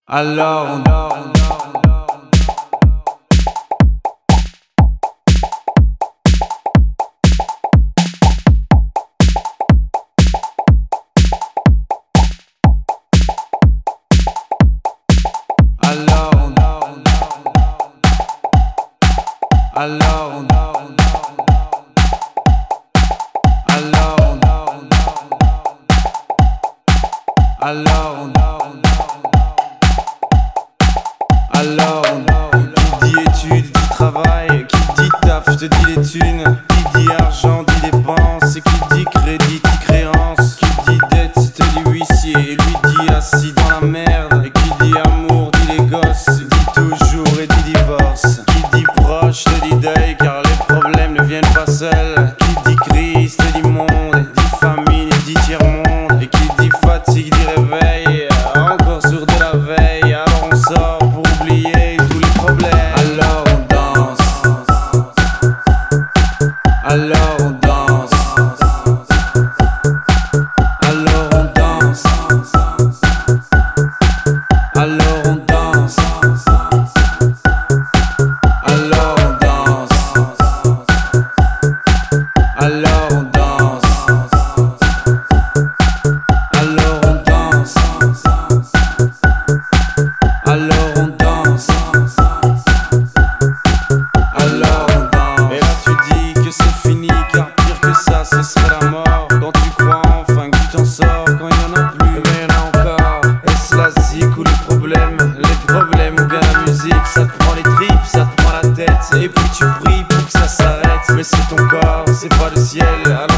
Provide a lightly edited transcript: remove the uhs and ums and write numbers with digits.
Alors on qui dit études, dit travail, qui dit taf, je te dis les thunes, qui dit argent, dit dépenses, et qui dit crédit, dit créance, qui dit dette, te dit huissier, et lui dit assis dans la merde, et qui dit amour, dit les gosses, dit toujours et dit divorce, qui dit proche, te dit deuil, car les problèmes ne viennent pas seuls, qui dit crise, te dit monde, dit famine, et dit tiers-monde, et qui dit fatigue, dit réveil, encore sur de la veille, alors on sort pour oublier tous les problèmes. Alors on danse. Alors on danse. Alors on danse. Alors on danse. Alors on danse. Alors on danse. Alors on danse. Alors on danse. Alors on danse. Et là tu dis que c'est fini, car pire que ça ce serait la mort. Quand tu crois enfin que tu t'en sors, quand il y en a plus, eh ben y en a encore. Est-ce la zik ou les problèmes ou bien la musique? Ça te prend les tripes, ça te prend la tête, et puis tu pries pour que ça s'arrête. Mais c'est ton corps, c'est pas le ciel, alors